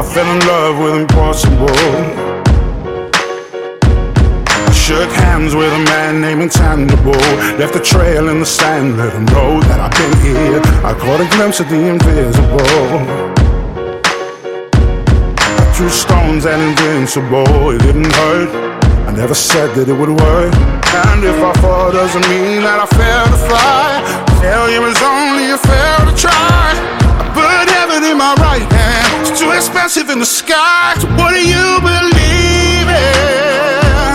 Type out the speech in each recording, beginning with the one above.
fell in love with impossible. I shook hands with a man named Intangible. Left a trail in the sand, let him know that I've been here. I caught a glimpse of the invisible. I threw stones at invincible. It didn't hurt, I never said that it would work. And if I fall doesn't mean that I failed to fly. Failure is only a fail to try. I put heaven in my right hand, it's too expensive in the sky. So what do you believe in?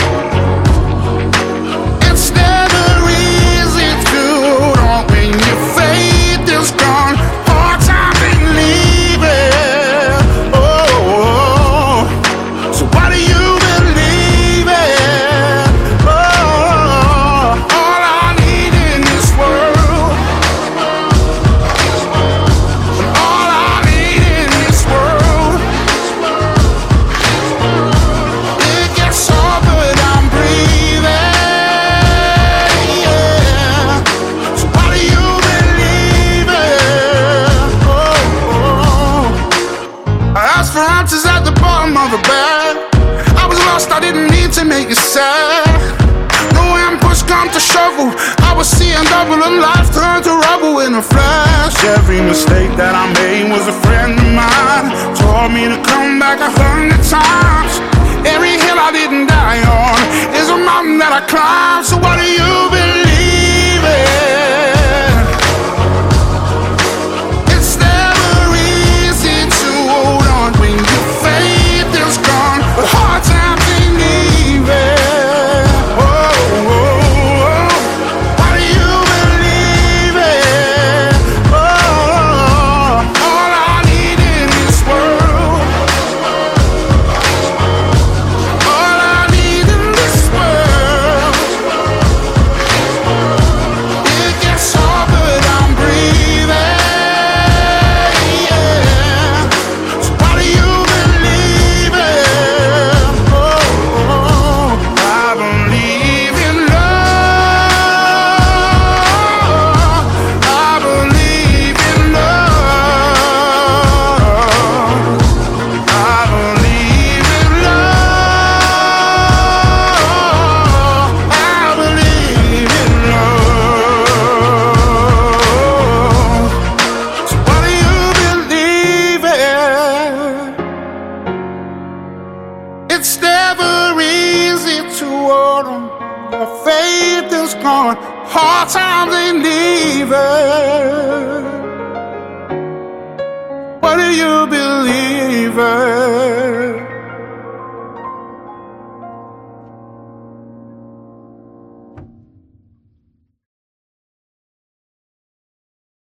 It's never easy to know when your faith is gone. Hard times ain't leaving. Oh, so what do you believe in? Oh, all I need in this world, all I need in this world, it gets hard but I'm breathing. Yeah. So what do you believe in? Oh. I asked for answers at the bottom of the bed. I was lost, I didn't need to make you sad. No when push come to shovel, I was seeing double and life turned to rubble in a flash. Every mistake that I made was a friend of mine. Told me to come back 100 times. Every hill I didn't die on is a mountain that I climbed. So what do you believe in? It's never easy to hold on when your faith is gone, but hard times ain't leaving. Oh, oh, oh. What do you believe in? Oh, all I need in this world, all I need in this world, it gets hard but I'm breathing. Yeah. So what do you believe in? Oh, I believe in love. I believe in love. I believe in love. I believe in love. So what do you believe in? It's never easy to hold on. My faith is gone. Hard times ain't leaving. What do you believe in?